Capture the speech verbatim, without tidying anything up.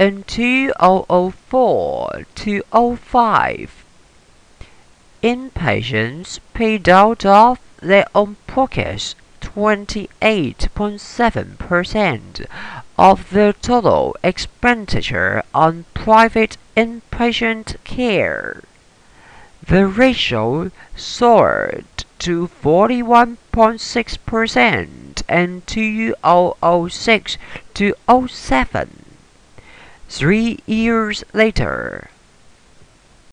In two thousand four to oh five, inpatients paid out of their own pockets twenty-eight point seven percent of their total expenditure on private inpatient care. The ratio soared to forty-one point six percent in two thousand six to oh seven. Three years later,